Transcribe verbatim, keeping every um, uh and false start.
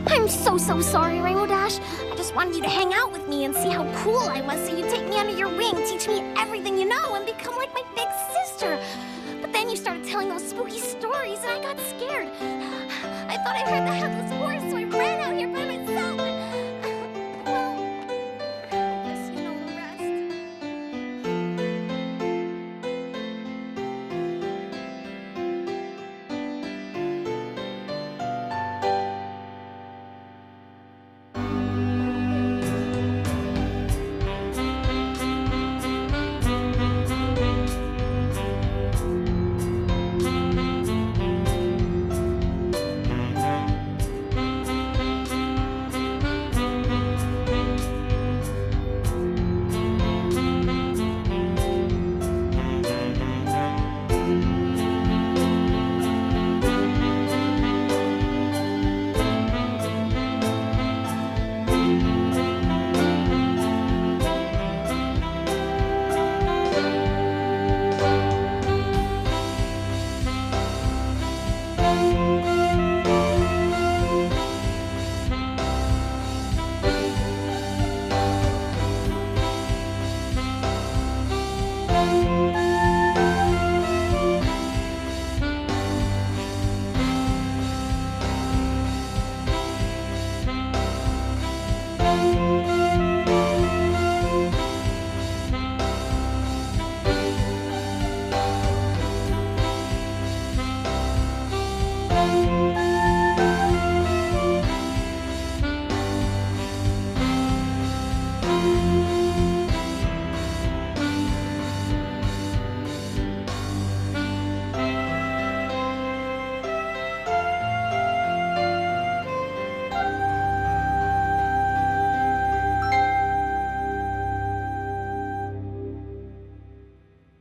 I'm so, so sorry, Rainbow Dash. I just wanted you to hang out with me and see how cool I was, so you'd take me under your wing, teach me everything you know, and become like my big sister. But then you started telling those spooky stories, and I got scared. I thought I heard the Headless Horse, so I